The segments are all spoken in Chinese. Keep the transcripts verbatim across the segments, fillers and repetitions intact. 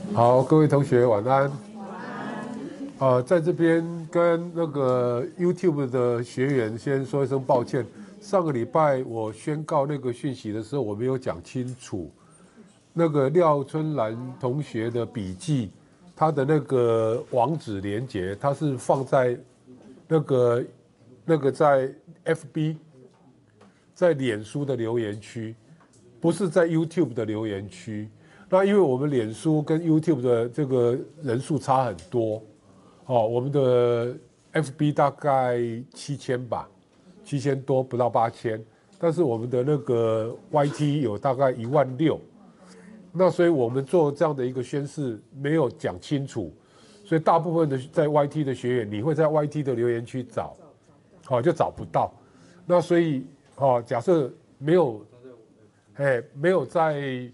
好，各位同学晚安。呃，在这边跟那个 YouTube 的学员先说一声抱歉。上个礼拜我宣告那个讯息的时候，我没有讲清楚。那个廖春兰同学的笔记，他的那个网址连接，它是放在那个那个在 F B，在脸书的留言区，不是在 YouTube 的留言区。那因为我们脸书跟 YouTube 的这个人数差很多，哦，我们的 F B 大概七千吧，七千多不到八千，但是我们的那个 Y T 有大概一万六，那所以我们做这样的一个宣誓没有讲清楚，所以大部分的在 Y T 的学员，你会在 Y T 的留言区找，好、哦、就找不到，那所以哦，假设没有，哎，没有在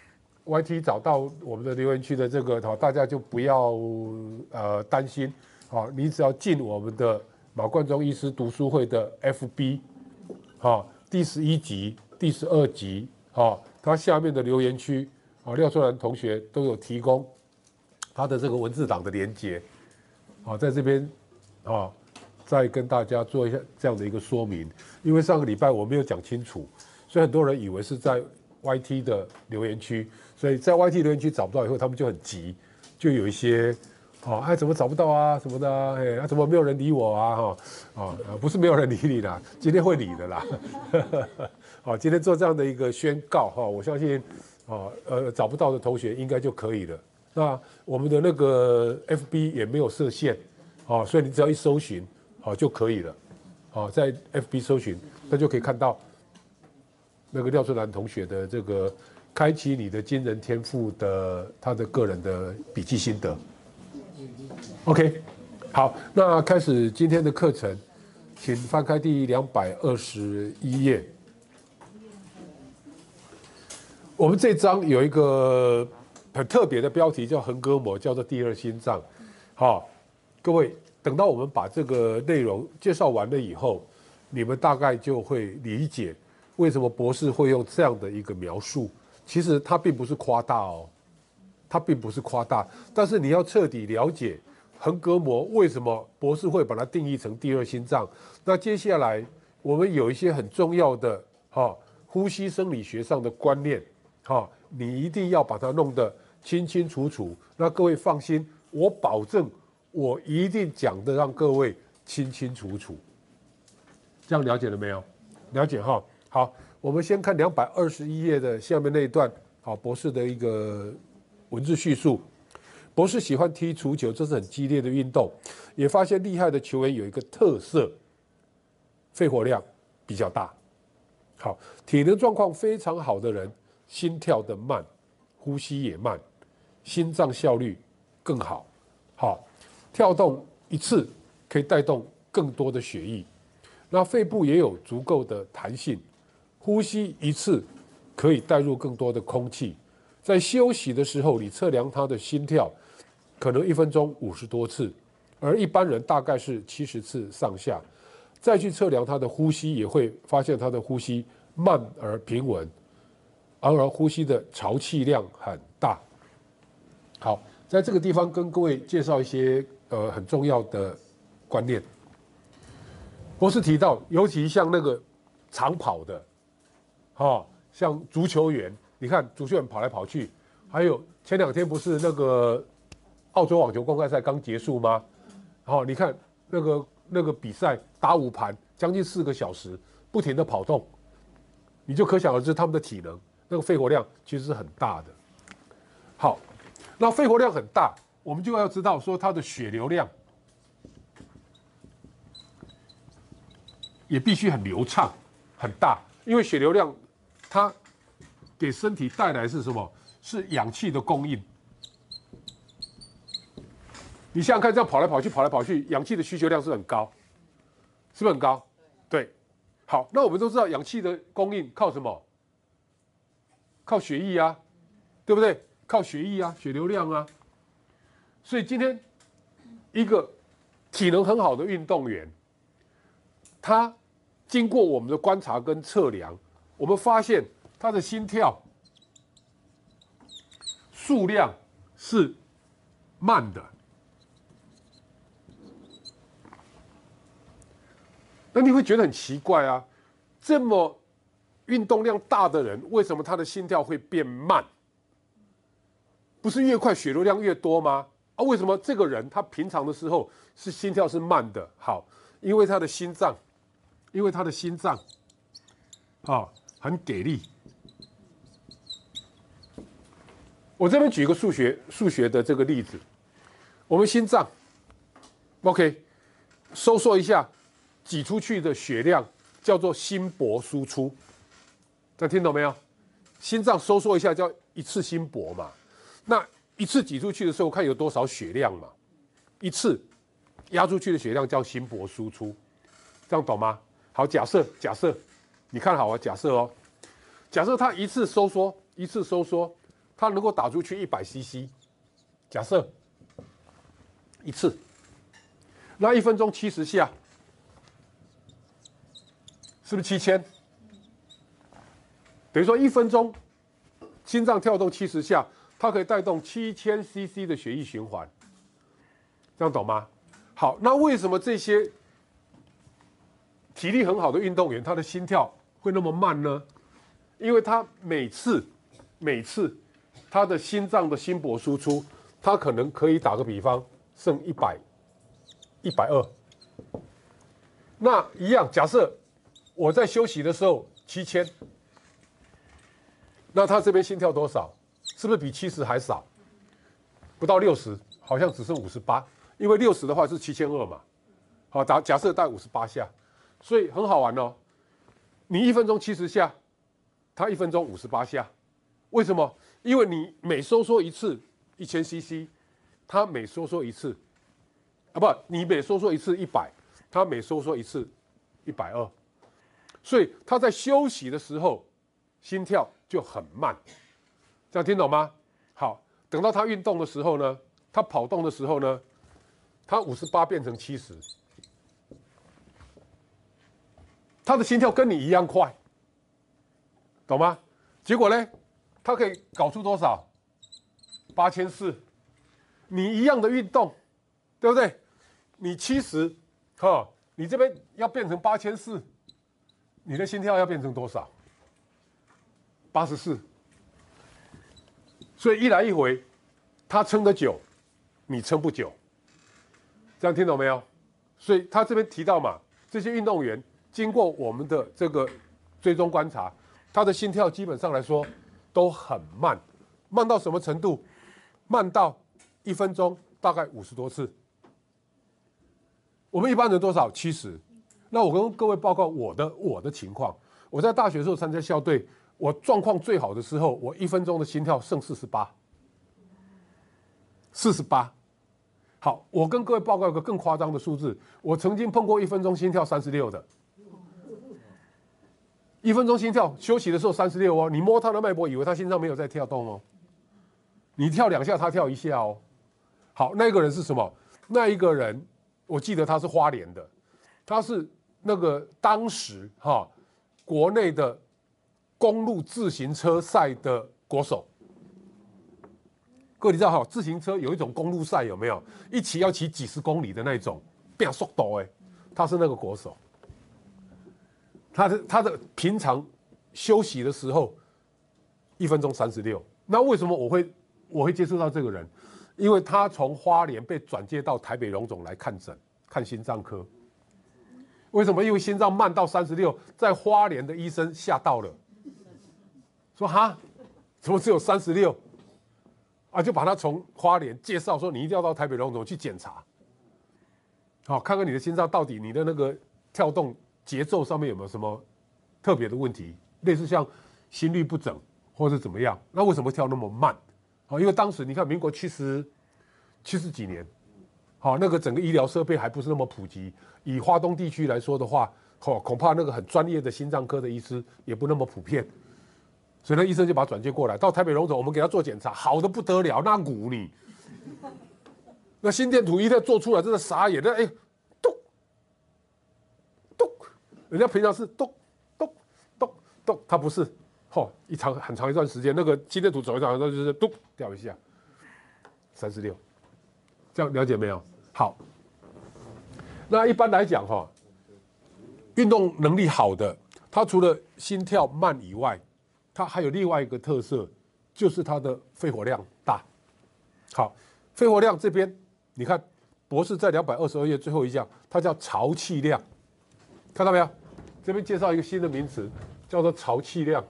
Y T 找到我们的留言区的这个，好，大家就不要呃担心，好，你只要进我们的马冠中医师读书会的 F B， 好，第十一集、第十二集，好，它下面的留言区，好，廖春兰同学都有提供他的这个文字档的连接，好，在这边，啊，再跟大家做一下这样的一个说明，因为上个礼拜我没有讲清楚，所以很多人以为是在 Y T 的留言区。所以在 Y T 留言区找不到以后，他们就很急，就有一些，哦，哎，怎么找不到啊，什么的啊，哎，啊，怎么没有人理我啊，哈，哦，不是没有人理你啦，今天会理的啦，好，今天做这样的一个宣告哈，我相信，哦，呃，找不到的同学应该就可以了。那我们的那个 F B 也没有设限，哦，所以你只要一搜寻，好就可以了，好，在 F B 搜寻，那就可以看到那个廖春兰同学的这个。开启你的惊人天赋的他的个人的笔记心得。OK， 好，那开始今天的课程，请翻开第两百二十一页。我们这章有一个很特别的标题，叫横膈膜，叫做第二心脏。好，各位，等到我们把这个内容介绍完了以后，你们大概就会理解为什么博士会用这样的一个描述。其实它并不是夸大哦，它并不是夸大，但是你要彻底了解横膈膜为什么博士会把它定义成第二心脏。那接下来我们有一些很重要的哈、哦、呼吸生理学上的观念，哈、哦，你一定要把它弄得清清楚楚。那各位放心，我保证我一定讲的让各位清清楚楚。这样了解了没有？了解哈。好。我们先看两百二十一页的下面那一段，好，博士的一个文字叙述。博士喜欢踢足球，这是很激烈的运动，也发现厉害的球员有一个特色，肺活量比较大。好，体能状况非常好的人，心跳的慢，呼吸也慢，心脏效率更好。好，跳动一次可以带动更多的血液，那肺部也有足够的弹性。呼吸一次可以带入更多的空气，在休息的时候，你测量他的心跳，可能一分钟五十多次，而一般人大概是七十次上下。再去测量他的呼吸，也会发现他的呼吸慢而平稳，而而呼吸的潮气量很大。好，在这个地方跟各位介绍一些呃很重要的观念。博士提到，尤其像那个长跑的。哦，像足球员，你看足球员跑来跑去，还有前两天不是那个澳洲网球公开赛刚结束吗？好、哦，你看那个那个比赛打五盘，将近四个小时，不停的跑动，你就可想而知他们的体能，那个肺活量其实是很大的。好，那肺活量很大，我们就要知道说它的血流量也必须很流畅、很大，因为血流量。它给身体带来是什么？是氧气的供应。你想想看，这样跑来跑去，跑来跑去，氧气的需求量是很高，是不是很高？对。好，那我们都知道，氧气的供应靠什么？靠血液啊，对不对？靠血液啊，血流量啊。所以今天一个体能很好的运动员，他经过我们的观察跟测量。我们发现他的心跳数量是慢的。那你会觉得很奇怪啊，这么运动量大的人，为什么他的心跳会变慢？不是越快血流量越多吗？啊，为什么这个人他平常的时候是心跳是慢的？好，因为他的心脏，因为他的心脏，啊，很给力。我这边举一个数学数学的这个例子，我们心脏 ，OK， 收缩一下，挤出去的血量叫做心搏输出，大家听懂没有？心脏收缩一下叫一次心搏嘛，那一次挤出去的时候看有多少血量嘛，一次压出去的血量叫心搏输出，这样懂吗？好，假设假设，你看好啊，假设哦，假设它一次收缩一次收缩。它能够打出去一百 C C， 假设一次，那一分钟七十下，是不是七千？等于说一分钟心脏跳动七十下，它可以带动七千 C C 的血液循环，这样懂吗？好，那为什么这些体力很好的运动员，他的心跳会那么慢呢？因为他每次每次他的心脏的心搏输出，他可能可以打个比方，剩一百、一百二。那一样，假设我在休息的时候七千，那他这边心跳多少？是不是比七十还少？不到六十，好像只剩五十八。因为六十的话是七千二嘛。好，打假设带五十八下，所以很好玩哦。你一分钟七十下，他一分钟五十八下，为什么？因为你每收缩一次一千 C C， 它每收缩一次，啊不，你每收缩一次一百，它每收缩一次一百二，所以他在休息的时候心跳就很慢，这样听懂吗？好，等到他运动的时候呢，他跑动的时候呢，他五十八变成七十，他的心跳跟你一样快，懂吗？结果呢？他可以搞出多少？八千四。你一样的运动，对不对？你七十，哈，你这边要变成八千四，你的心跳要变成多少？八十四。所以一来一回，他撑得久，你撑不久。这样听懂没有？所以他这边提到嘛，这些运动员经过我们的这个追踪观察，他的心跳基本上来说。都很慢，慢到什么程度？慢到一分钟大概五十多次。我们一般人多少？七十。那我跟各位报告我的我的情况。我在大学的时候参加校队，我状况最好的时候，我一分钟的心跳剩四十八，四十八。好，我跟各位报告一个更夸张的数字，我曾经碰过一分钟心跳三十六的。一分钟心跳，休息的时候三十六哦。你摸他的脉搏，以为他心脏没有在跳动哦。你跳两下，他跳一下哦。好，那个人是什么？那一个人，我记得他是花莲的，他是那个当时哈国内的公路自行车赛的国手。各位你知道哈，自行车有一种公路赛有没有？一骑要骑几十公里的那种，变速度哎，他是那个国手。他的他的平常休息的时候，一分钟三十六。那为什么我会我会接触到这个人？因为他从花莲被转接到台北荣总来看诊，看心脏科。为什么？因为心脏慢到三十六，在花莲的医生吓到了，说哈，怎么只有三十六？啊，就把他从花莲介绍说，你一定要到台北荣总去检查，好，看看你的心脏到底你的那个跳动。节奏上面有没有什么特别的问题？类似像心律不整或者怎么样？那为什么跳那么慢？好，因为当时你看民国七十七十几年，好，那个整个医疗设备还不是那么普及。以华东地区来说的话，哦，恐怕那个很专业的心脏科的医师也不那么普遍，所以那医生就把他转接过来，到台北荣总，我们给他做检查，好的不得了，那鼓你，那心电图一旦做出来，真的傻眼，那哎。人家平常是咚咚咚咚，他不是，吼、哦，一长很长一段时间，那个心电图走一长，那就是咚掉一下， 三十六，这样了解没有？好，那一般来讲哈，运动能力好的，他除了心跳慢以外，他还有另外一个特色，就是他的肺活量大。好，肺活量这边你看，博士在两百二十二页最后一项，它叫潮气量，看到没有？这边介绍一个新的名词，叫做潮气量。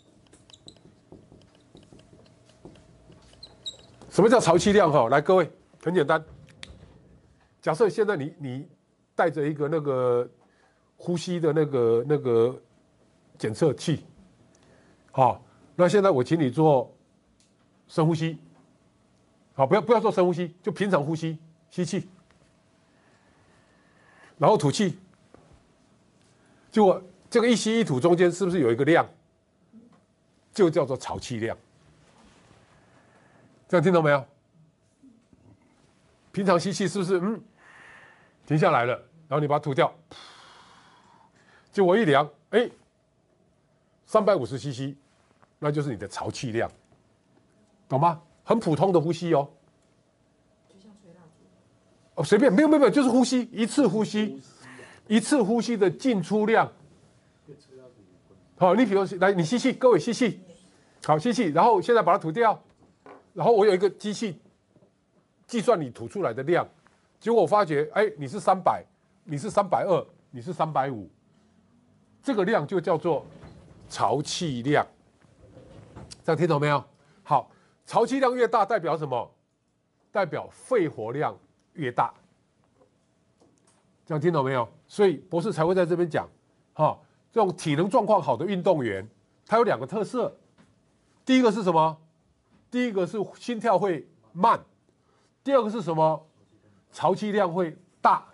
什么叫潮气量？哈，来，各位，很简单。假设现在你你带着一个那个呼吸的那个那个检测器，好，那现在我请你做深呼吸，好，不要不要做深呼吸，就平常呼吸，吸气，然后吐气。结果这个一吸一吐中间是不是有一个量？就叫做潮气量。这样听懂没有？平常吸气是不是嗯停下来了，然后你把它吐掉，结果一量，哎，三百五十 C C， 那就是你的潮气量，懂吗？很普通的呼吸哦。就像吹蜡烛。哦，随便，没有没有没有，就是呼吸，一次呼吸，一次呼吸的进出量。好，你比如来，你吸气，各位吸气，好吸气，然后现在把它吐掉。然后我有一个机器计算你吐出来的量，结果我发觉，哎，你是三百，你是三百二，你是三百五，这个量就叫做潮气量。这样听懂没有？好，潮气量越大代表什么？代表肺活量越大。这样听懂没有？所以博士才会在这边讲，哈，这种体能状况好的运动员，他有两个特色，第一个是什么？第一个是心跳会慢，第二个是什么？潮气量会大。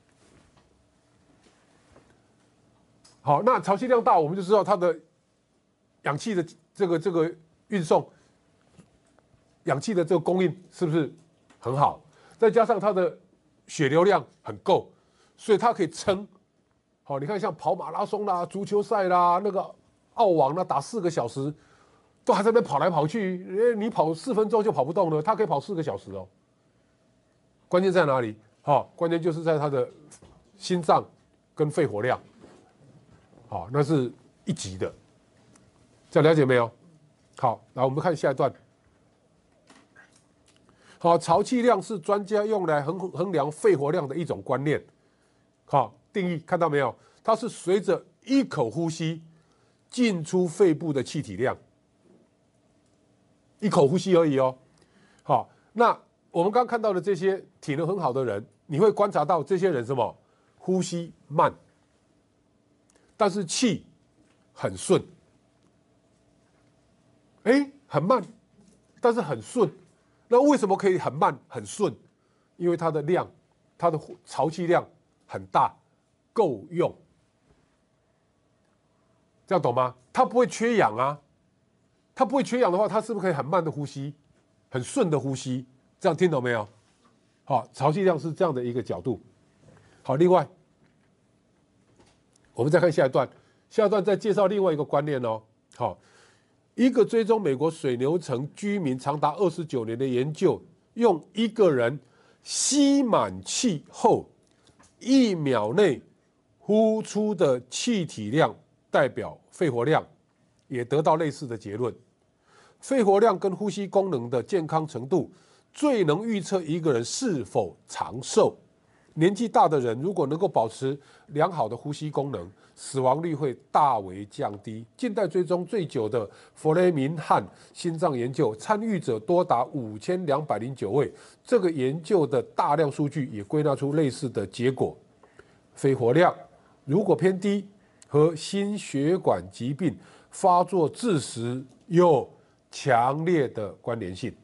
好，那潮气量大，我们就知道它的氧气的这个这个运送，氧气的这个供应是不是很好？再加上它的血流量很够，所以它可以撑。好，你看像跑马拉松啦、足球赛啦、那个澳网啦，打四个小时。都还在那边跑来跑去，你跑四分钟就跑不动了，他可以跑四个小时哦。关键在哪里？好、哦，关键就是在他的心脏跟肺活量，好、哦，那是一级的，这样了解没有？好，来我们看下一段。好，潮气量是专家用来衡衡量肺活量的一种观念。好，定义看到没有？它是随着一口呼吸进出肺部的气体量。一口呼吸而已哦，好，那我们刚刚看到的这些体能很好的人，你会观察到这些人什么？呼吸慢，但是气很顺，哎，很慢，但是很顺。那为什么可以很慢很顺？因为它的量，它的潮气量很大，够用，这样懂吗？它不会缺氧啊。它不会缺氧的话，它是不是可以很慢的呼吸，很顺的呼吸？这样听懂没有？好，潮气量是这样的一个角度。好，另外，我们再看下一段，下一段再介绍另外一个观念哦。好，一个追踪美国水牛城居民长达二十九年的研究，用一个人吸满气后一秒内呼出的气体量代表肺活量。也得到类似的结论，肺活量跟呼吸功能的健康程度最能预测一个人是否长寿。年纪大的人如果能够保持良好的呼吸功能，死亡率会大为降低。近代追踪最久的弗雷明汉心脏研究，参与者多达五千两百零九位。这个研究的大量数据也归纳出类似的结果：肺活量如果偏低，和心血管疾病发作致死有强烈的关联性。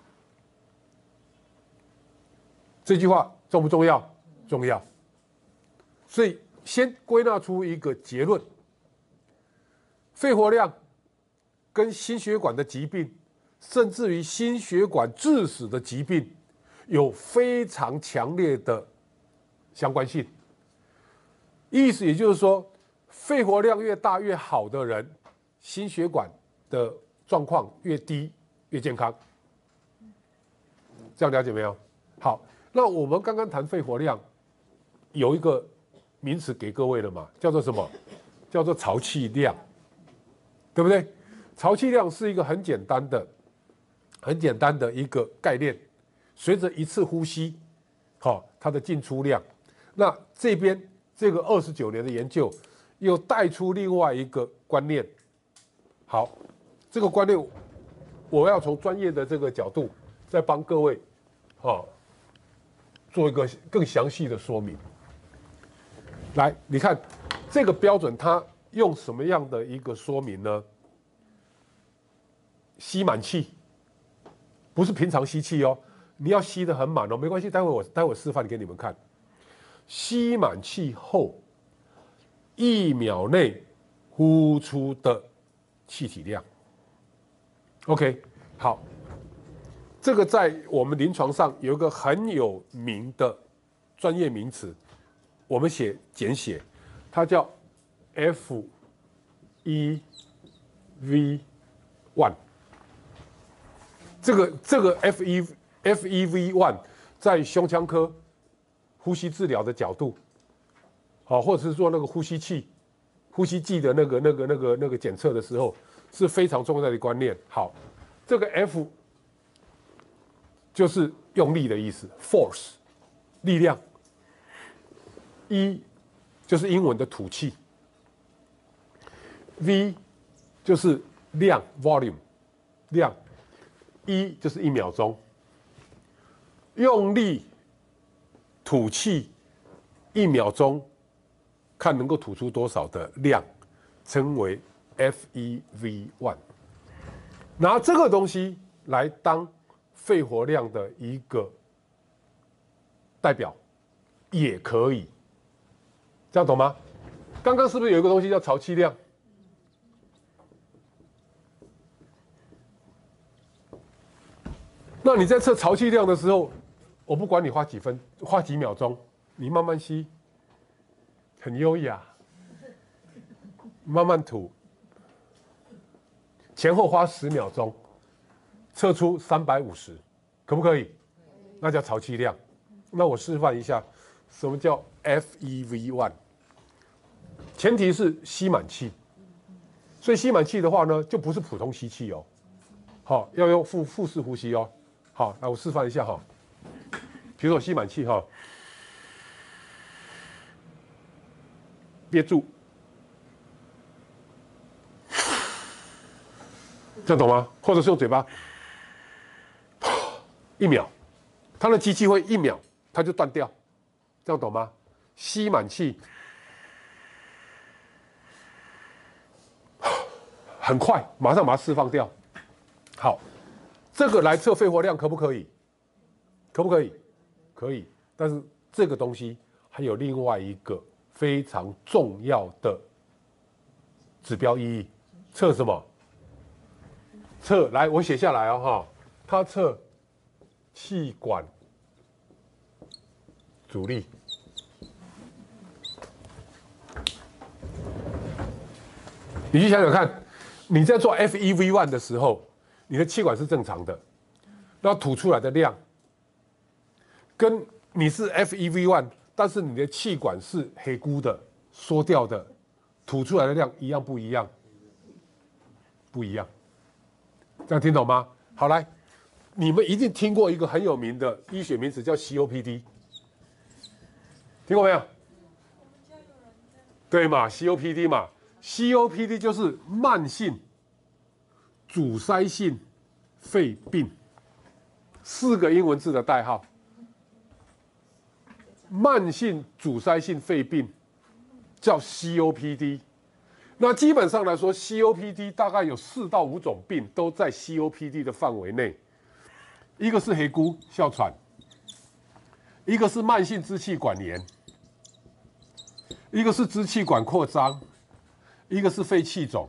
这句话重不重要？重要。所以先归纳出一个结论：肺活量跟心血管的疾病，甚至于心血管致死的疾病，有非常强烈的相关性。意思也就是说，肺活量越大越好的人，心血管的状况越低越健康。 这样了解没有？好，那我们刚刚谈肺活量，有一个名词给各位了嘛，叫做什么？叫做潮气量，对不对？潮气量是一个很简单的、很简单的一个概念，随着一次呼吸，好、哦，它的进出量。那这边这个二十九年的研究，又带出另外一个观念。好，这个观念我要从专业的这个角度，再帮各位，好、哦，做一个更详细的说明。来，你看这个标准，它用什么样的一个说明呢？吸满气，不是平常吸气哦，你要吸得很满哦，没关系，待会我待会示范给你们看。吸满气后，一秒内呼出的气体量。OK， 好，这个在我们临床上有一个很有名的专业名词，我们写简写，它叫 F E V 一。这个这个 F E F E V 一在胸腔科呼吸治疗的角度，好，或者是做那个呼吸器、呼吸剂的那个、那个、那个、那个检测的时候，是非常重要的观念。好，这个 F 就是用力的意思 ，force 力量。E 就是英文的吐气 ，V 就是量 volume 量，一就是一秒钟，用力吐气一秒钟，看能够吐出多少的量，称为 F E V 一。拿这个东西来当肺活量的一个代表，也可以。这样懂吗？刚刚是不是有一个东西叫潮气量？那你在测潮气量的时候，我不管你花几分、花几秒钟，你慢慢吸，很优雅，慢慢吐，前后花十秒钟，测出三百五十，可不可以？那叫潮气量。那我示范一下，什么叫 F E V 一？前提是吸满气，所以吸满气的话呢，就不是普通吸气哦，好，要用腹腹式呼吸哦。好，来我示范一下哈，比如说我吸满气哈，憋住，这样懂吗？或者是用嘴巴，一秒，它的机器会一秒它就断掉，这样懂吗？吸满气。很快，马上把它释放掉。好，这个来测肺活量可不可以？可不可以？可以。但是这个东西还有另外一个非常重要的指标意义，测什么？测来，我写下来哦哈。它测气管阻力。你去想想看。你在做 F E V 一 的时候，你的气管是正常的，那吐出来的量，跟你是 F E V 一，但是你的气管是黑咕的、缩掉的，吐出来的量一样不一样？不一样。这样听懂吗？好，来，你们一定听过一个很有名的医学名词叫 C O P D， 听过没有？对嘛 ，C O P D 嘛。C O P D 就是慢性阻塞性肺病，四个英文字的代号。慢性阻塞性肺病叫 C O P D。那基本上来说 ，C O P D 大概有四到五种病都在 C O P D 的范围内。一个是黑咕哮喘，一个是慢性支气管炎，一个是支气管扩张。一个是肺气肿，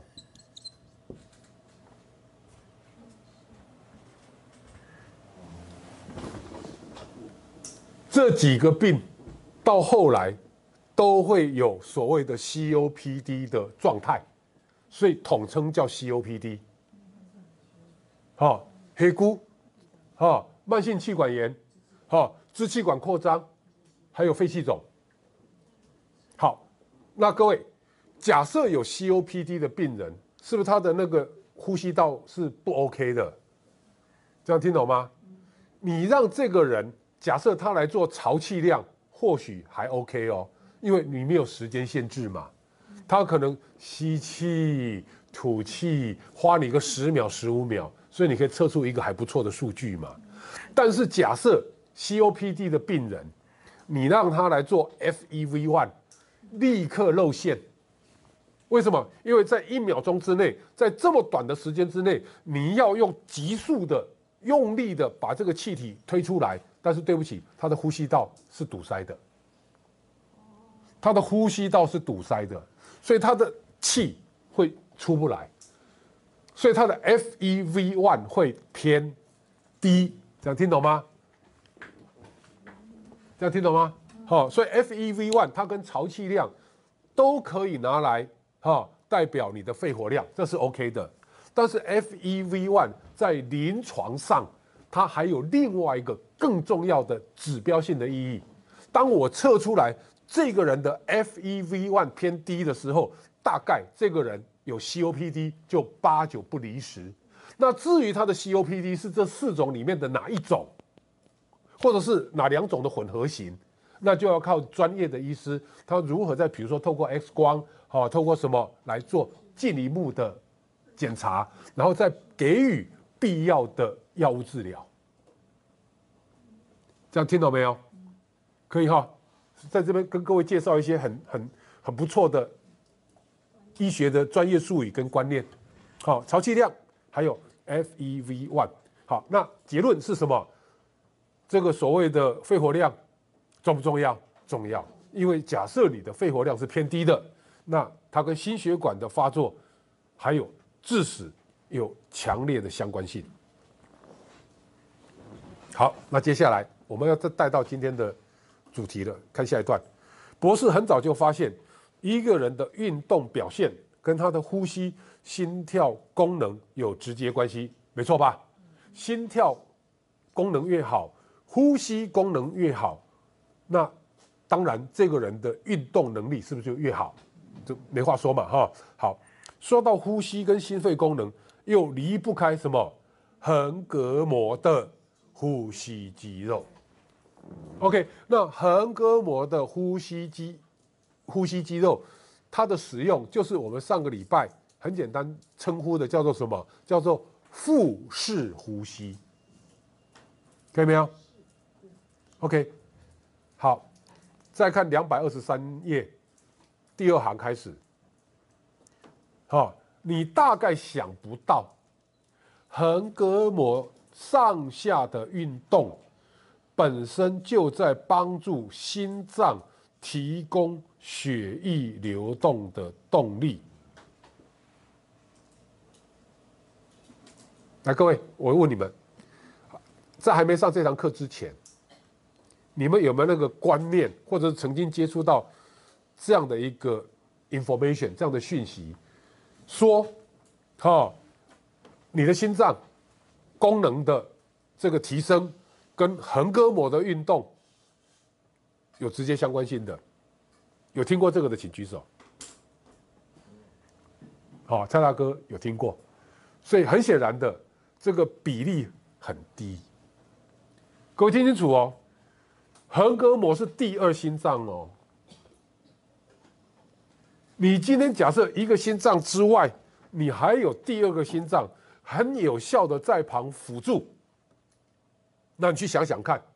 这几个病到后来都会有所谓的 C O P D 的状态，所以统称叫 C O P D。好，黑咕，好， 慢性气管炎，好，支气管扩张，还有肺气肿。好，那各位，假设有 C O P D 的病人，是不是他的那个呼吸道是不 OK 的？这样听懂吗？你让这个人，假设他来做潮气量，或许还 OK 哦，因为你没有时间限制嘛。他可能吸气、吐气，花你个十秒、十五秒，所以你可以测出一个还不错的数据嘛。但是假设 C O P D 的病人，你让他来做 F E V 一，立刻露馅。为什么？因为在一秒钟之内，在这么短的时间之内，你要用急速的、用力的把这个气体推出来。但是对不起，他的呼吸道是堵塞的，他的呼吸道是堵塞的，所以他的气会出不来，所以他的 F E V 一 会偏低。这样听懂吗？这样听懂吗？好、哦，所以 F E V 一 它跟潮气量都可以拿来哈、哦、代表你的肺活量，这是 OK 的。但是 F E V 一 在临床上，它还有另外一个更重要的指标性的意义。当我测出来这个人的 F E V 一 偏低的时候，大概这个人有 C O P D 就八九不离十。那至于他的 C O P D 是这四种里面的哪一种，或者是哪两种的混合型，那就要靠专业的医师，他如何在比如说透过 X 光，好、哦，透过什么来做进一步的检查，然后再给予必要的药物治疗。这样听懂没有？可以哈、哦，在这边跟各位介绍一些很很很不错的医学的专业术语跟观念。好、哦，潮气量还有 F E V 一。好，那结论是什么？这个所谓的肺活量重不重要？重要，因为假设你的肺活量是偏低的，那它跟心血管的发作还有致死有强烈的相关性。好，那接下来我们要再带到今天的主题了，看下一段。博士很早就发现，一个人的运动表现跟他的呼吸、心跳功能有直接关系，没错吧？心跳功能越好，呼吸功能越好，那当然这个人的运动能力是不是就越好？这没话说嘛，哈。好，说到呼吸跟心肺功能，又离不开什么？横膈膜的呼吸肌肉。OK， 那横膈膜的呼吸肌呼吸肌肉，它的使用就是我们上个礼拜很简单称呼的，叫做什么？叫做腹式呼吸，可以没有 ？OK， 好，再看两百二十三页第二行开始。好、哦，你大概想不到，横膈膜上下的运动本身就在帮助心脏提供血液流动的动力。来，各位，我问你们，在还没上这堂课之前，你们有没有那个观念，或者是曾经接触到这样的一个 information， 这样的讯息，说，哈、哦，你的心脏功能的这个提升跟横膈膜的运动有直接相关性的？有听过这个的请举手。好、哦，蔡大哥有听过，所以很显然的，这个比例很低。各位听清楚哦，横膈膜是第二心脏哦。你今天假设一个心脏之外，你还有第二个心脏，很有效的在旁辅助，那你去想想看，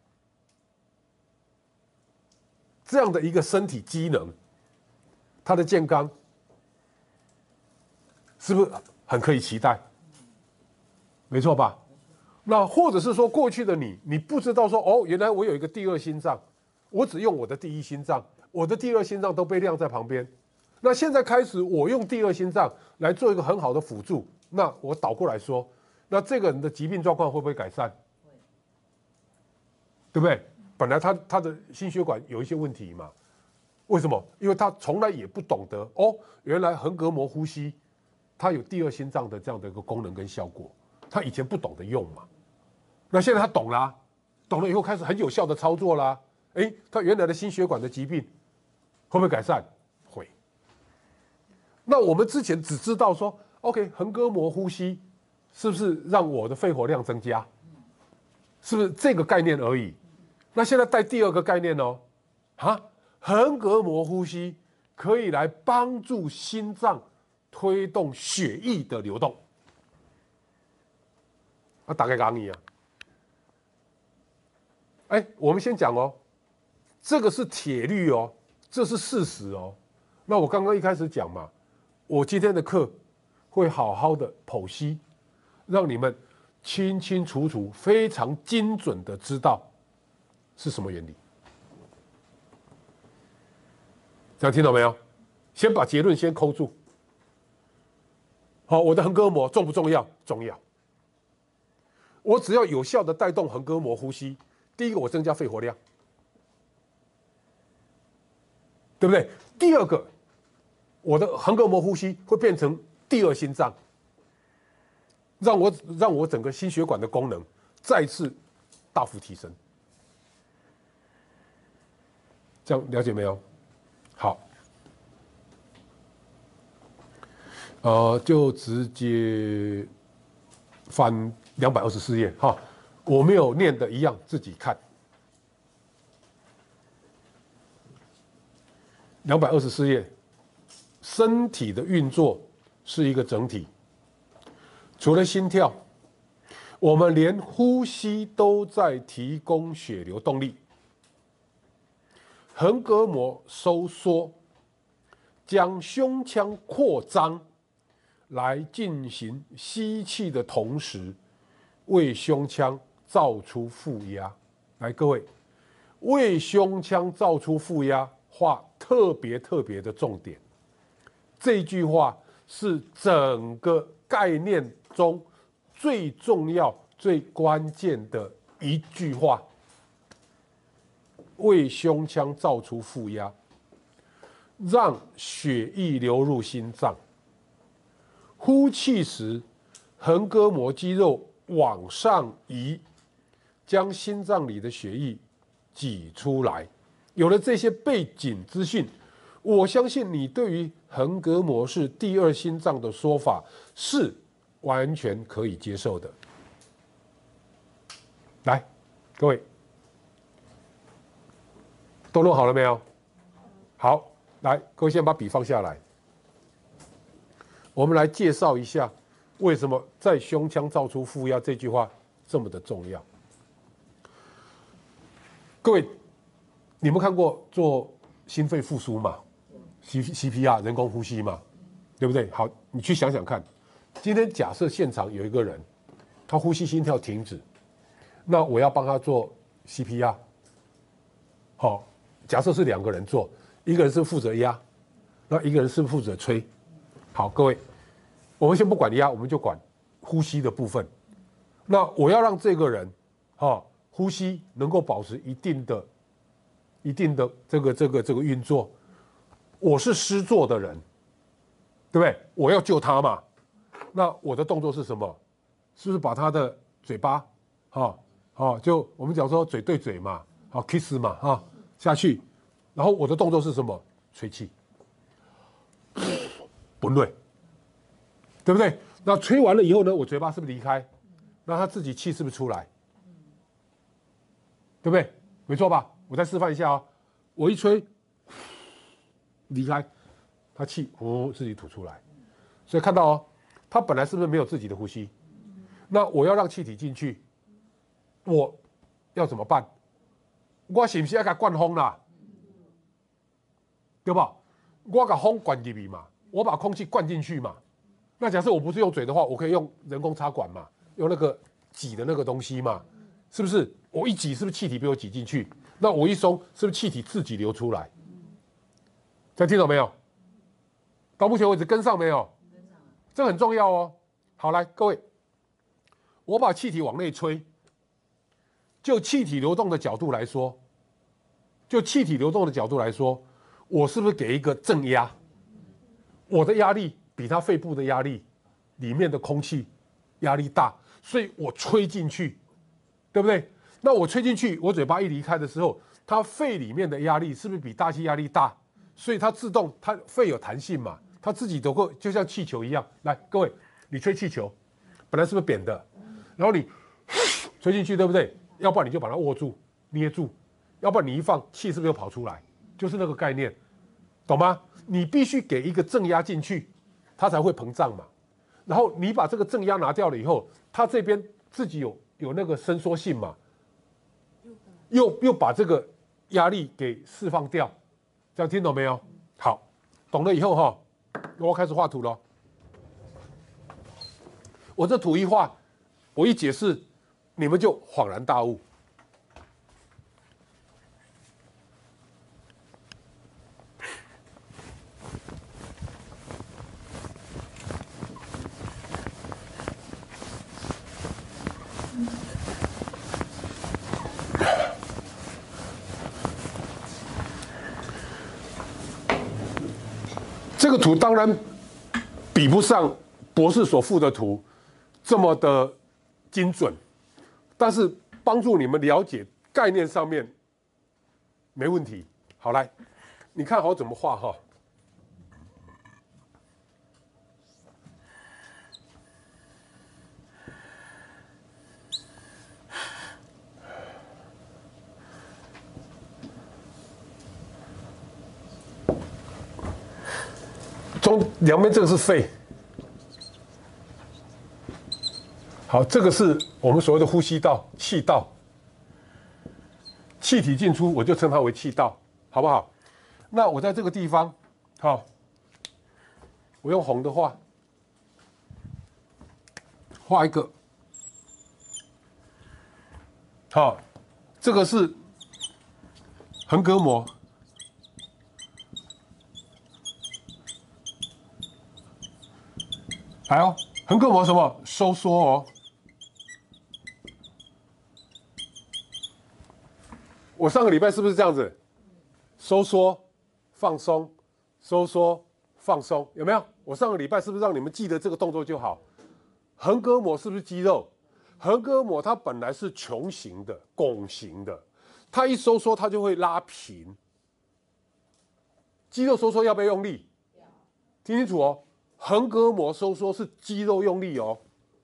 这样的一个身体机能，它的健康是不是很可以期待？没错吧？那或者是说，过去的你，你不知道说，哦，原来我有一个第二心脏，我只用我的第一心脏，我的第二心脏都被晾在旁边。那现在开始，我用第二心脏来做一个很好的辅助。那我倒过来说，那这个人的疾病状况会不会改善？对不对？本来他他的心血管有一些问题嘛，为什么？因为他从来也不懂得哦，原来横膈膜呼吸，它有第二心脏的这样的一个功能跟效果，他以前不懂得用嘛。那现在他懂了、啊， 懂了以后开始很有效的操作啦。哎，他原来的心血管的疾病会不会改善？会。那我们之前只知道说 ，OK， 横膈膜呼吸是不是让我的肺活量增加？是不是这个概念而已？那现在带第二个概念哦，啊，横膈膜呼吸可以来帮助心脏推动血液的流动。啊，大概讲你啊，哎，我们先讲哦，这个是铁律哦，这是事实哦。那我刚刚一开始讲嘛，我今天的课会好好的剖析，让你们清清楚楚、非常精准的知道是什么原理。这样听到没有？先把结论先扣住。好，我的横膈膜重不重要？重要。我只要有效的带动横膈膜呼吸，第一个我增加肺活量，对不对？第二个，我的横膈膜呼吸会变成第二心脏，让我让我整个心血管的功能再次大幅提升。这样了解没有？好，呃，就直接翻两百二十四页哈，我没有念的一样自己看。两百二十四页，身体的运作是一个整体，除了心跳，我们连呼吸都在提供血流动力。横膈膜收缩，将胸腔扩张，来进行吸气的同时，为胸腔造出负压。来，各位，为胸腔造出负压，画特别特别的重点。这句话是整个概念中最重要、最关键的一句话。为胸腔造出负压，让血液流入心脏。呼气时，横膈膜肌肉往上移，将心脏里的血液挤出来。有了这些背景资讯，我相信你对于横膈膜是第二心脏的说法是完全可以接受的。来，各位。都弄好了没有？好，来，各位先把笔放下来。我们来介绍一下，为什么在胸腔造出负压这句话这么的重要。各位，你们看过做心肺复苏嘛 ？C P R 人工呼吸嘛，对不对？好，你去想想看，今天假设现场有一个人，他呼吸心跳停止，那我要帮他做 C P R， 好。假设是两个人做，一个人是负责压，那一个人是负责吹。好，各位，我们先不管压，我们就管呼吸的部分。那我要让这个人，哈，呼吸能够保持一定的、一定的这个、这个、这个运作。我是施作的人，对不对？我要救他嘛。那我的动作是什么？是不是把他的嘴巴，哈，好，就我们讲说嘴对嘴嘛，好 kiss 嘛，哈。下去，然后我的动作是什么？吹气，不对，对不对？那吹完了以后呢，我嘴巴是不是离开？那他自己气是不是出来？对不对？没错吧？我再示范一下哦，我一吹，离开，他气哦自己吐出来。所以看到哦，他本来是不是没有自己的呼吸？那我要让气体进去，我要怎么办？我是不是要给它灌风啦？对吧？我把风灌进去嘛，我把空气灌进去嘛。那假设我不是用嘴的话，我可以用人工插管嘛，用那个挤的那个东西嘛，是不是？我一挤，是不是气体被我挤进去？那我一松，是不是气体自己流出来？这样听懂没有？到目前为止跟上没有？这很重要哦。好，来各位，我把气体往内吹。就气体流动的角度来说，就气体流动的角度来说，我是不是给一个正压？我的压力比它肺部的压力，里面的空气压力大，所以我吹进去，对不对？ 那我吹进去，我嘴巴一离开的时候，它肺里面的压力是不是比大气压力大？所以它自动，它肺有弹性嘛，它自己都够，就像气球一样。来，各位，你吹气球，本来是不是扁的？然后你吹进去，对不对？要不然你就把它握住、捏住，要不然你一放气是不是又跑出来？就是那个概念，懂吗？你必须给一个正压进去，它才会膨胀嘛。然后你把这个正压拿掉了以后，它这边自己有有那个伸缩性嘛，又又把这个压力给释放掉，这样听懂没有？好，懂了以后哈，我开始画图了。我这图一画，我一解释，你们就恍然大悟。这个图当然比不上博士所附的图这么的精准，但是帮助你们了解概念上面没问题。好，来，你看好怎么画哈。中两边这个是肺，好，这个是我们所谓的呼吸道、气道，气体进出我就称它为气道，好不好？那我在这个地方，好，我用红的画，画一个，好，这个是横膈膜。来哦，横膈膜什么收缩哦？我上个礼拜是不是这样子？收缩、放松、收缩、放松，有没有？我上个礼拜是不是让你们记得这个动作就好？横膈膜是不是肌肉？横膈膜它本来是穹形的、拱形的，它一收缩它就会拉平。肌肉收缩要不要用力？听清楚哦。横膈膜收缩是肌肉用力哦，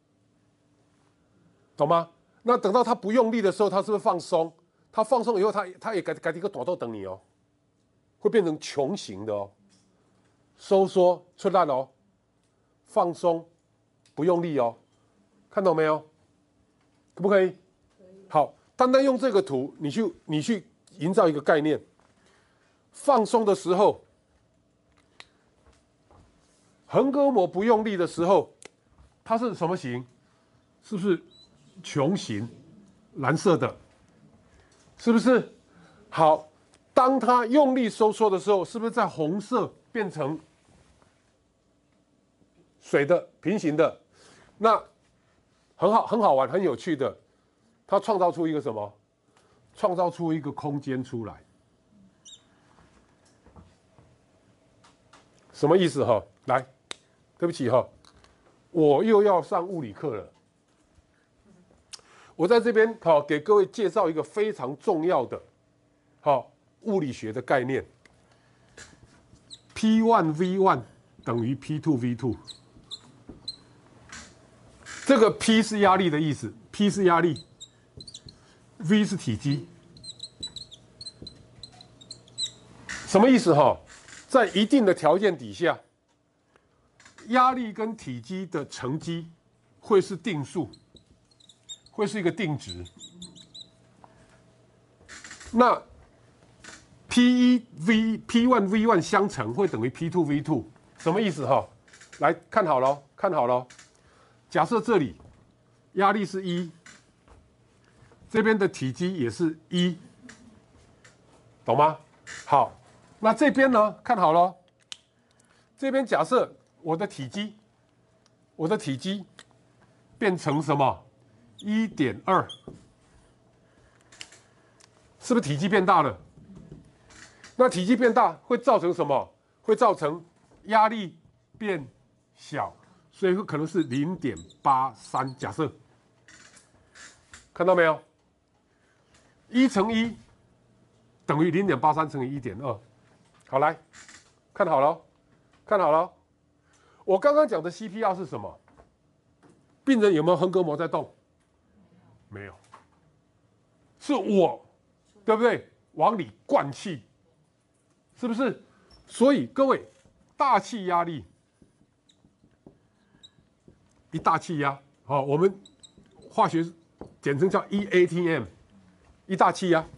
懂吗？那等到它不用力的时候，它是不是放松？它放松以后，它它也改改一个短豆等你哦，会变成穹形的哦。收缩出来哦，放松不用力哦，看到没有？可不可以？好，单单用这个图，你去你去营造一个概念。放松的时候。横膈膜不用力的时候，它是什么形？是不是穹形？蓝色的，是不是？好，当它用力收缩的时候，是不是在红色变成水的平行的？那很好，很好玩，很有趣的。它创造出一个什么？创造出一个空间出来。什么意思哈？来。对不起哈，我又要上物理课了。我在这边好给各位介绍一个非常重要的好物理学的概念 ：P 一 V 一 等于 P 二 V 二。这个 P 是压力的意思 ，P 是压力 ，V 是体积。什么意思哈？在一定的条件底下。压力跟体积的乘积会是定数，会是一个定值。那 P 一 V P 一 V 一 相乘会等于 P 二 V 二，什么意思哈？来看好了，看好了。假设这里压力是一，这边的体积也是一，懂吗？好，那这边呢？看好了，这边假设。我的体积，我的体积变成什么？ 一点二， 是不是体积变大了？那体积变大会造成什么？会造成压力变小，所以可能是 零点八三。假设看到没有？ 一乘一等于零点八三乘以一点二。好，来看好了，看好了。我刚刚讲的 C P R 是什么？病人有没有横膈膜在动？没有，是我，对不对？往里灌气，是不是？所以各位，大气压力，一大气压，好，我们化学简称叫 E A T M， 一大气压，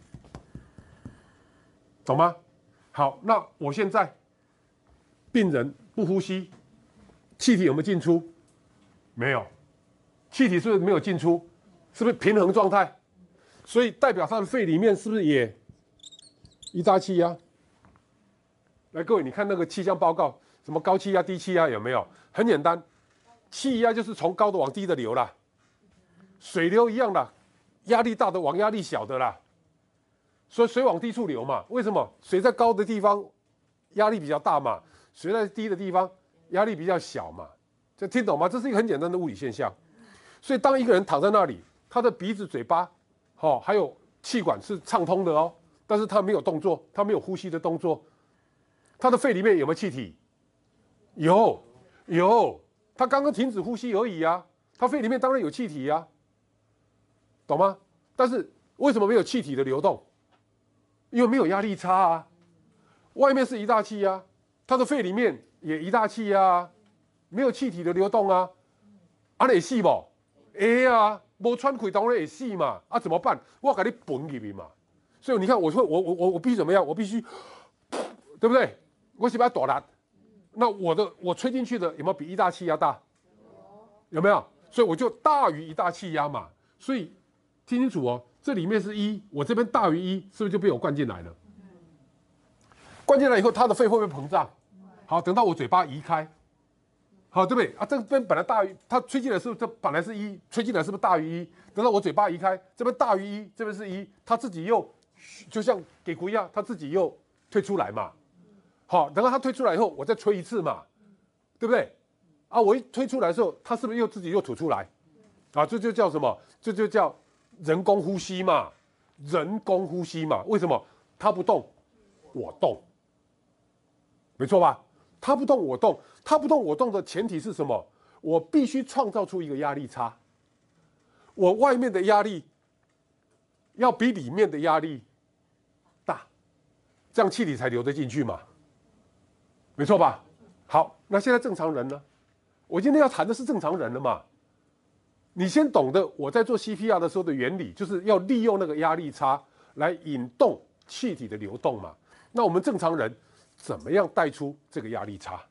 懂吗？好，那我现在病人不呼吸，气体有没有进出？没有，气体是不是没有进出？是不是平衡状态？所以代表他的肺里面是不是也一大气压？来，各位，你看那个气象报告，什么高气压、低气压有没有？很简单，气压就是从高的往低的流啦，水流一样的，压力大的往压力小的啦。所以水往低处流嘛，为什么？水在高的地方压力比较大嘛，水在低的地方压力比较小嘛，这听懂吗？这是一个很简单的物理现象。所以当一个人躺在那里，他的鼻子、嘴巴，哦，还有气管是畅通的哦，但是他没有动作，他没有呼吸的动作。他的肺里面有没有气体？有，有。他刚刚停止呼吸而已啊，他肺里面当然有气体啊，懂吗？但是为什么没有气体的流动？因为没有压力差啊。外面是一大气压，他的肺里面也一大气压啊，没有气体的流动啊，啊，会死不？会啊，没穿气当然会死嘛。啊，怎么办？我给你捧入去嘛。所以你看，我会，我我我我必须怎么样？我必须，对不对？我是不是要大力？那我的我吹进去的有没有比一大气压大？有没有？所以我就大于一大气压嘛。所以听清楚哦，这里面是一，我这边大于一，是不是就被我灌进来了？灌进来以后，它的肺会不会膨胀？好，等到我嘴巴移开，好，对不对？啊，这边本来大于它吹进来是不是这本来是一，吹进来是不是大于一？等到我嘴巴移开，这边大于一，这边是一，它自己又就像给骨一样，它自己又退出来嘛。好，等到它推出来以后，我再吹一次嘛，对不对？啊，我一推出来的时候，它是不是又自己又吐出来？啊，这就叫什么？这就叫人工呼吸嘛，人工呼吸嘛。为什么？它不动，我动，没错吧？它不动，我动，它不动，我动的前提是什么？我必须创造出一个压力差，我外面的压力要比里面的压力大，这样气体才流得进去嘛。没错吧？好，那现在正常人呢？我今天要谈的是正常人了嘛？你先懂得我在做 C P R 的时候的原理，就是要利用那个压力差来引动气体的流动嘛。那我们正常人怎么样带出这个压力差？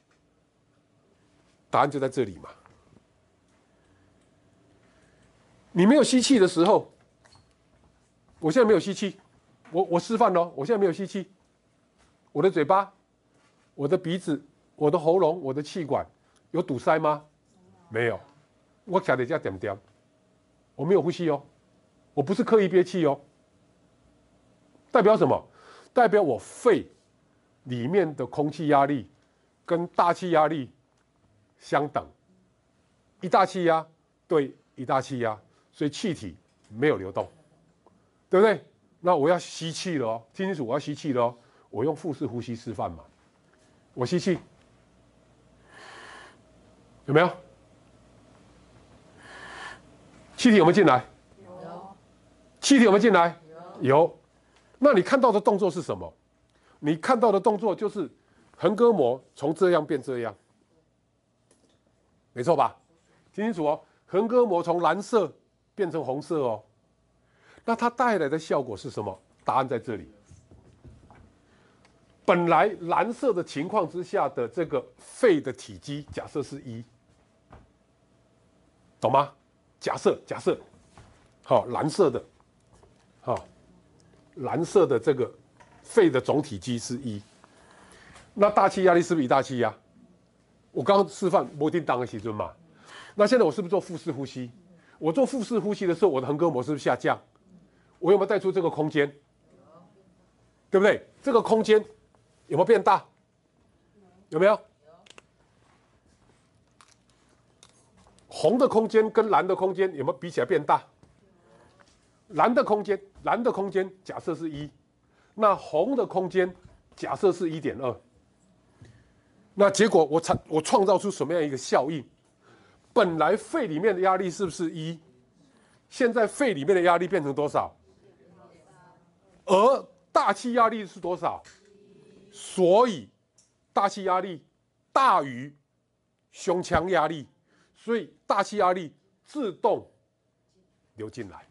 答案就在这里嘛。你没有吸气的时候，我现在没有吸气，我我示范咯，我现在没有吸气，我的嘴巴。我的鼻子、我的喉咙、我的气管有堵塞吗？没有，我卡在这点点，我没有呼吸哦，我不是刻意憋气哦。代表什么？代表我肺里面的空气压力跟大气压力相等，一大气压对一大气压，所以气体没有流动，对不对？那我要吸气了哦，听清楚，我要吸气了哦，我用腹式呼吸示范嘛。我吸气，有没有？气体有没有进来？有。气体有没有进来？有。有。那你看到的动作是什么？你看到的动作就是横膈膜从这样变这样，没错吧？听清楚哦，横膈膜从蓝色变成红色哦。那它带来的效果是什么？答案在这里。本来蓝色的情况之下的这个肺的体积，假设是一，懂吗？假设假设，好，蓝色的，好，蓝色的这个肺的总体积是一，那大气压力是不是一大气压？我刚刚示范摩定当的时阵嘛，那现在我是不是做腹式呼吸？我做腹式呼吸的时候，我的横膈膜是不是下降？我有没有带出这个空间？对不对？这个空间有没有变大？有没有？红的空间跟蓝的空间有没有比起来变大？蓝的空间蓝的空间假设是一，那红的空间假设是一点二，那结果我产我创造出什么样一个效应？本来肺里面的压力是不是一？现在肺里面的压力变成多少？而大气压力是多少？所以大气压力大于胸腔压力，所以大气压力自动流进来。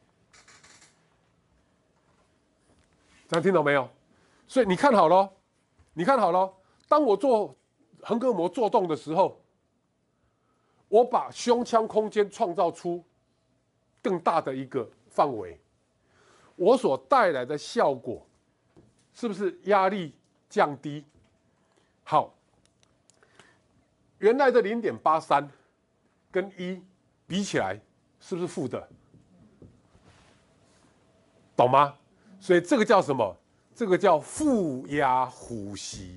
这样听懂没有？所以你看好了，你看好了，当我做横膈膜做动的时候，我把胸腔空间创造出更大的一个范围，我所带来的效果是不是压力降低？好，原来的 零点八三 跟一比起来，是不是负的？懂吗？所以这个叫什么？这个叫负压呼吸。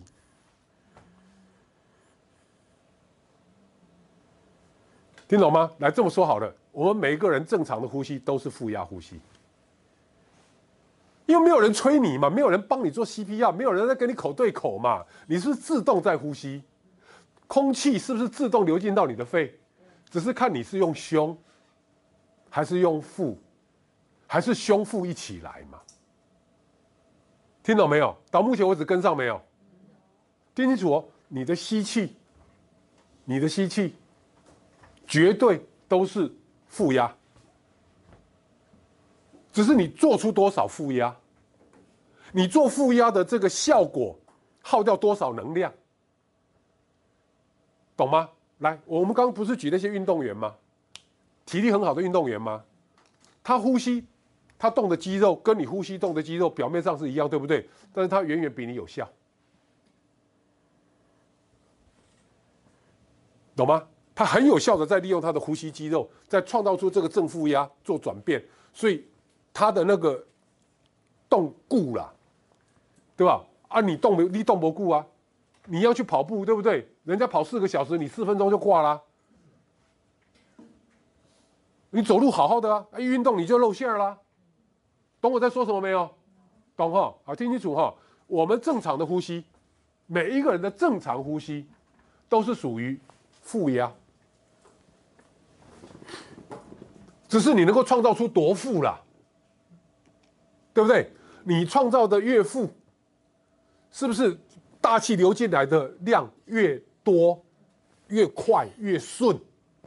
听懂吗？来，这么说好了，我们每一个人正常的呼吸都是负压呼吸，因为没有人催你嘛，没有人帮你做 C P R， 没有人在跟你口对口嘛，你是自动在呼吸，空气是不是自动流进到你的肺？只是看你是用胸，还是用腹，还是胸腹一起来嘛？听懂没有？到目前为止跟上没有？听清楚哦，你的吸气，你的吸气，绝对都是负压，只是你做出多少负压，你做负压的这个效果耗掉多少能量，懂吗？来，我们刚刚不是举那些运动员吗？体力很好的运动员吗？他呼吸，他动的肌肉跟你呼吸动的肌肉表面上是一样，对不对？但是他远远比你有效，懂吗？他很有效的在利用他的呼吸肌肉，在创造出这个正负压做转变，所以他的那个动固啦，对吧？啊，你动没你动不固啊？你要去跑步，对不对？人家跑四个小时，你四分钟就挂啦。你走路好好的啊，一运动你就露馅啦。懂我在说什么没有？懂哈？好，听清楚哈。我们正常的呼吸，每一个人的正常呼吸都是属于负压，只是你能够创造出多负啦，对不对？你创造的越负，是不是大气流进来的量越多、越快、越顺？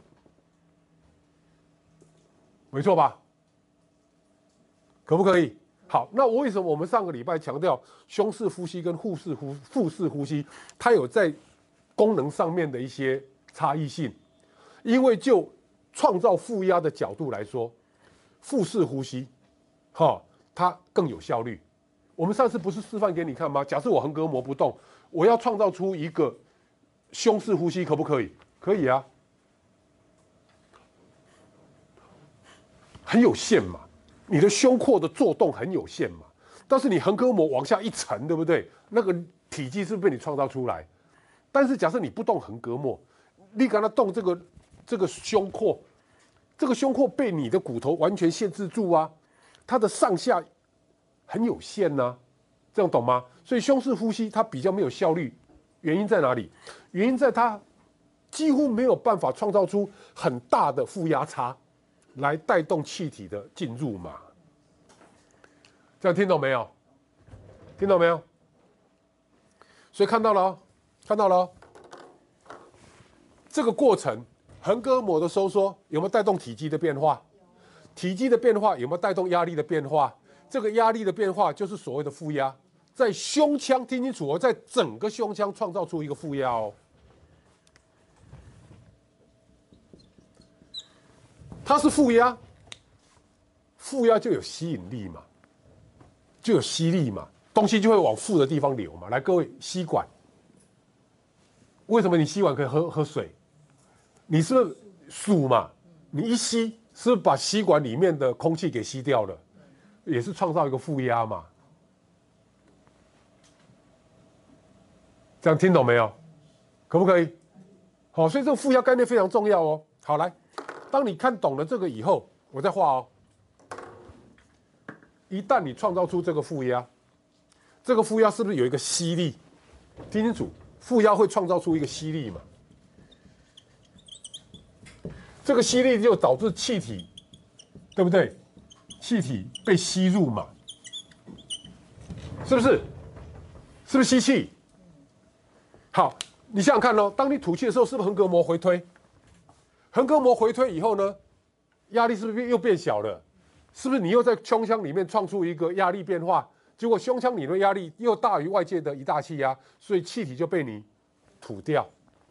没错吧？可不可以？好，那为什么我们上个礼拜强调胸式呼吸跟腹式呼腹式呼吸，它有在功能上面的一些差异性？因为就创造负压的角度来说，腹式呼吸，哈，它更有效率。我们上次不是示范给你看吗？假设我横膈膜不动，我要创造出一个胸式呼吸，可不可以？可以啊，很有限嘛。你的胸廓的做动很有限嘛，但是你横膈膜往下一沉，对不对？那个体积是不是被你创造出来？但是假设你不动横膈膜，你跟它动这个这个胸廓，这个胸廓被你的骨头完全限制住啊，它的上下很有限呐、啊，这样懂吗？所以胸式呼吸它比较没有效率，原因在哪里？原因在它几乎没有办法创造出很大的负压差来带动气体的进入嘛。这样听懂没有？听懂没有？所以看到了哦，看到了哦。这个过程，横膈膜的收缩有没有带动体积的变化？体积的变化有没有带动压力的变化？这个压力的变化就是所谓的负压，在胸腔听清楚哦，在整个胸腔创造出一个负压哦。它是负压，负压就有吸引力嘛，就有吸力嘛，东西就会往负的地方流嘛。来，各位，吸管，为什么你吸管可以喝喝水？你是不是数嘛？你一吸，是不是把吸管里面的空气给吸掉了？也是创造一个负压嘛。这样听懂没有？可不可以？好，所以这个负压概念非常重要哦。好，来，当你看懂了这个以后，我再画哦。 一旦你创造出这个负压，这个负压是不是有一个吸力？听清楚，负压会创造出一个吸力嘛？这个吸力就导致气体，对不对？气体被吸入嘛，是不是？是不是吸气？好，你想想看哦，当你吐气的时候，是不是横膈膜回推？横膈膜回推以后呢，压力是不是又变小了？是不是你又在胸腔里面创出一个压力变化？结果胸腔里的压力又大于外界的一大气压，所以气体就被你吐掉。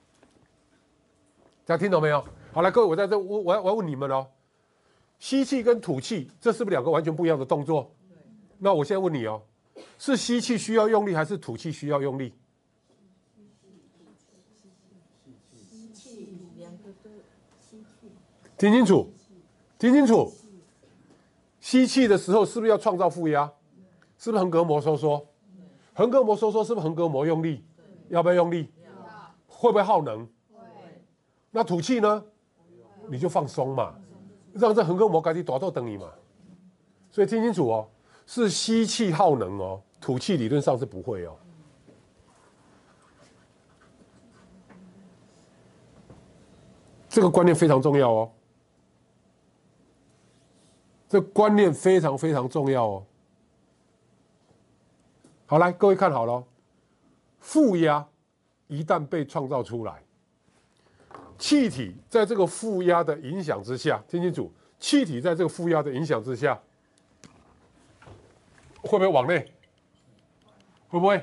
大家听懂没有？好，来各位，我在这我我要我要问你们哦，吸气跟吐气，这是不是两个完全不一样的动作？那我现在问你哦，是吸气需要用力，还是吐气需要用力？听清楚，听清楚。吸气的时候是不是要创造负压？是不是横膈膜收缩？横膈膜收缩是不是横膈膜用力？要不要用力？会不会耗能？那吐气呢？你就放松嘛，让这横膈膜赶紧短到等你嘛。所以听清楚哦，是吸气耗能哦，吐气理论上是不会哦。这个观念非常重要哦，这个观念非常非常重要哦。好，来各位看好了哦，负压一旦被创造出来，气体在这个负压的影响之下，听清楚，气体在这个负压的影响之下，会不会往内？会不会？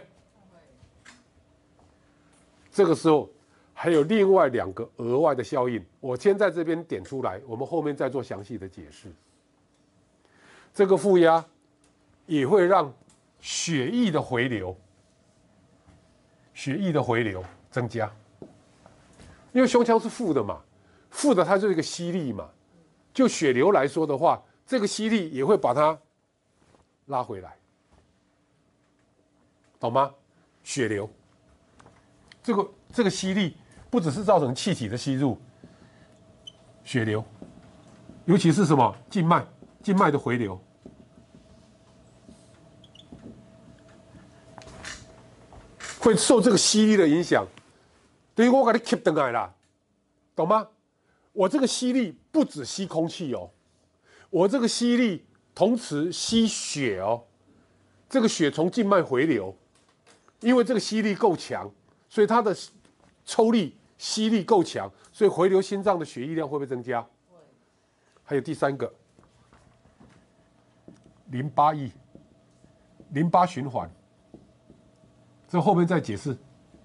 这个时候还有另外两个额外的效应，我先在这边点出来，我们后面再做详细的解释。这个负压也会让血液的回流，血液的回流增加，因为胸腔是负的嘛，负的它就是一个吸力嘛。就血流来说的话，这个吸力也会把它拉回来，懂吗？血流，这个这个吸力不只是造成气体的吸入，血流，尤其是什么静脉，静脉的回流。会受这个吸力的影响，等于我给你 keep 回来啦，懂吗？我这个吸力不只吸空气哦，我这个吸力同时吸血哦，这个血从静脉回流，因为这个吸力够强，所以它的抽力吸力够强，所以回流心脏的血液量会不会增加？还有第三个，淋巴液，淋巴循环。这后面再解释。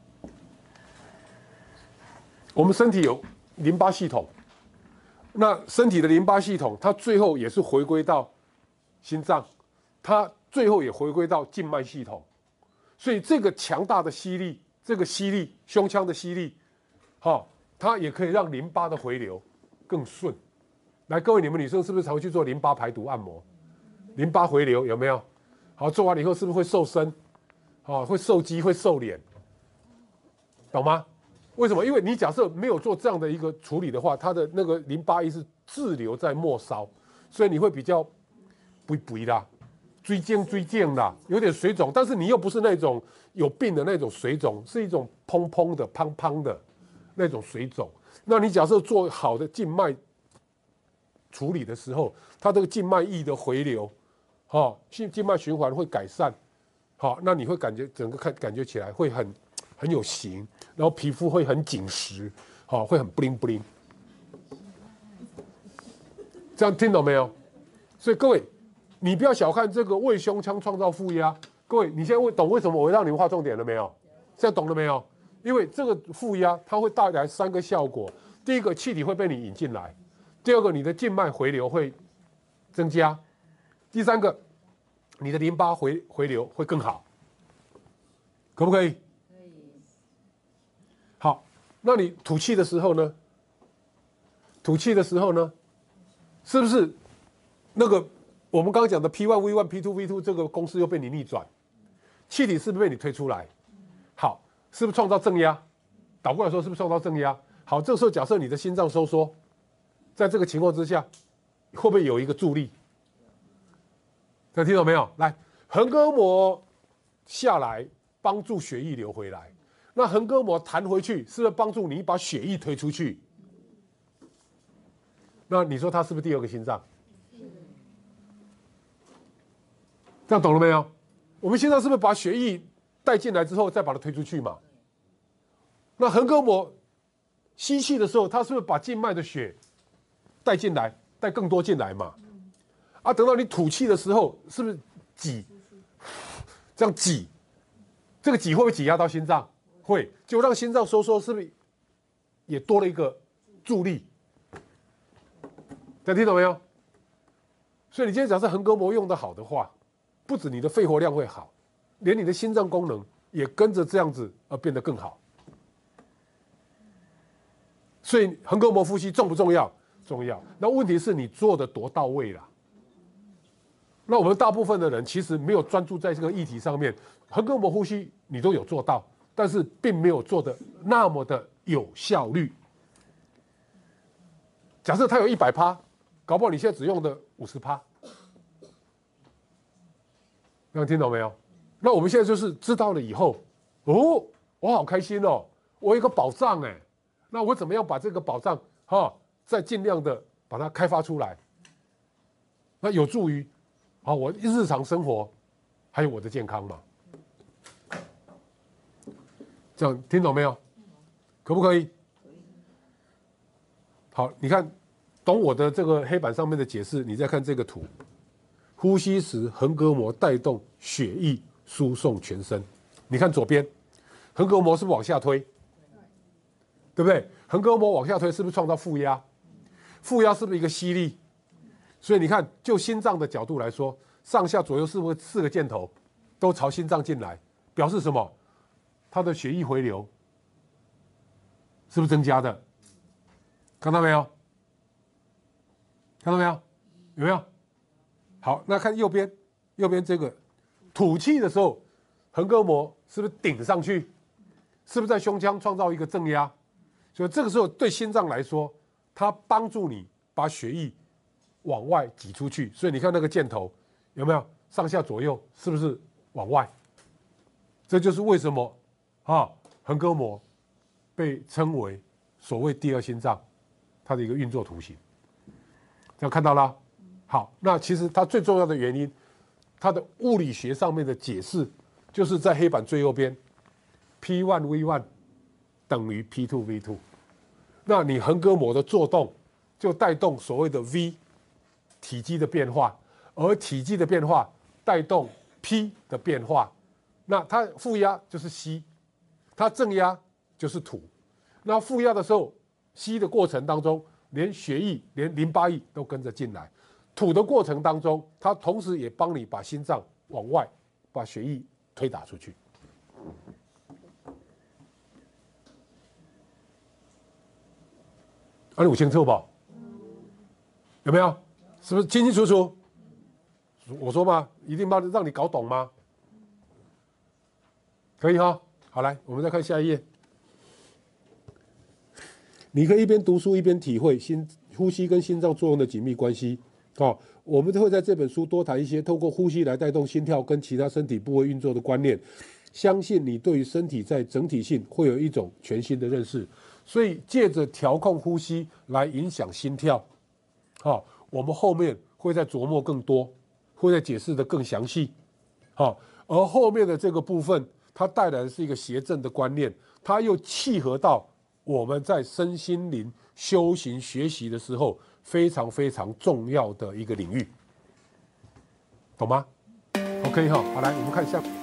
我们身体有淋巴系统，那身体的淋巴系统，它最后也是回归到心脏，它最后也回归到静脉系统。所以这个强大的吸力，这个吸力，胸腔的吸力，好，它也可以让淋巴的回流更顺。来，各位，你们女生是不是常会去做淋巴排毒按摩？淋巴回流有没有？好，做完了以后是不是会瘦身？啊，会瘦肌，会瘦脸，懂吗？为什么？因为你假设没有做这样的一个处理的话，它的那个淋巴液是滞留在末梢，所以你会比较肥肥啦，椎间椎间啦，有点水肿，但是你又不是那种有病的那种水肿，是一种砰砰的、胖胖的那种水肿。那你假设做好的静脉处理的时候，它这个静脉液的回流，哈，静静脉循环会改善。好，那你会感觉整个看感觉起来会很很有型，然后皮肤会很紧实，好，会很 bling bling。这样听懂没有？所以各位，你不要小看这个为胸腔创造负压。各位，你现在懂为什么我会让你们画重点了没有？现在懂了没有？因为这个负压它会带来三个效果：第一个，气体会被你引进来；第二个，你的静脉回流会增加；第三个，你的淋巴回回流会更好，可不可以？可以。好，那你吐气的时候呢？吐气的时候呢，是不是那个我们刚刚讲的 P 一 V 一 P 二 V 二 这个公式又被你逆转？气体是不是被你推出来？好，是不是创造正压？倒过来说，是不是创造正压？好，这个时候假设你的心脏收缩，在这个情况之下，会不会有一个助力？ 这听懂没有？来，横膈膜下来帮助血液流回来，那横膈膜弹回去，是不是帮助你把血液推出去？那你说它是不是第二个心脏？这样懂了没有？我们心脏是不是把血液带进来之后，再把它推出去嘛？那横膈膜吸气的时候，它是不是把静脉的血带进来，带更多进来嘛？啊，等到你吐气的时候，是不是挤？这样挤，这个挤会不会挤压到心脏？会，就让心脏收缩，是不是也多了一个助力？大家听懂没有？所以你今天假设横膈膜用得好的话，不止你的肺活量会好，连你的心脏功能也跟着这样子而变得更好。所以横膈膜呼吸重不重要？重要。那问题是你做的多到位啦。那我们大部分的人其实没有专注在这个议题上面，横膈膜呼吸你都有做到，但是并没有做的那么的有效率。假设它有一百趴，搞不好你现在只用的五十趴。能听懂没有？那我们现在就是知道了以后，哦，我好开心哦，我有一个宝藏哎，那我怎么样把这个宝藏哈，再尽量的把它开发出来？那有助于啊我日常生活，还有我的健康嘛？这样听懂没有？可不可以？好，你看，懂我的这个黑板上面的解释，你再看这个图。呼吸时，横膈膜带动血液输送全身。你看左边，横膈膜是不是往下推？对不对？横膈膜往下推，是不是创造负压？负压是不是一个吸力？所以你看，就心脏的角度来说，上下左右是不是四个箭头都朝心脏进来，表示什么？它的血液回流是不是增加的？看到没有？看到没有？有没有？好，那看右边，右边这个吐气的时候，横膈膜是不是顶上去？是不是在胸腔创造一个正压？所以这个时候对心脏来说，它帮助你把血液往外挤出去。所以你看那个箭头有没有上下左右，是不是往外？这就是为什么啊横膈膜被称为所谓第二心脏，它的一个运作图形。这样看到了。好，那其实它最重要的原因，它的物理学上面的解释，就是在黑板最右边 ，P 一 V 一 等于 P 二 V 二。那你横膈膜的作动，就带动所谓的 V 体积的变化，而体积的变化带动 P 的变化。那它负压就是吸，它正压就是吐。那负压的时候，吸的过程当中，连血液、连淋巴液都跟着进来。吐的过程当中，它同时也帮你把心脏往外把血液推打出去。啊，你有清楚不？有没有？是不是清清楚楚？我说嘛，一定要让你搞懂吗？可以哈。好，来，我们再看下一页。你可以一边读书一边体会心呼吸跟心脏作用的紧密关系。哦，我们会在这本书多谈一些透过呼吸来带动心跳跟其他身体部位运作的观念，相信你对于身体在整体性会有一种全新的认识。所以借着调控呼吸来影响心跳，好，我们后面会再琢磨更多，会再解释的更详细。好，而后面的这个部分，它带来的是一个协正的观念，它又契合到我们在身心灵修行学习的时候非常非常重要的一个领域，懂吗 ？OK 哈，好，来我们看下。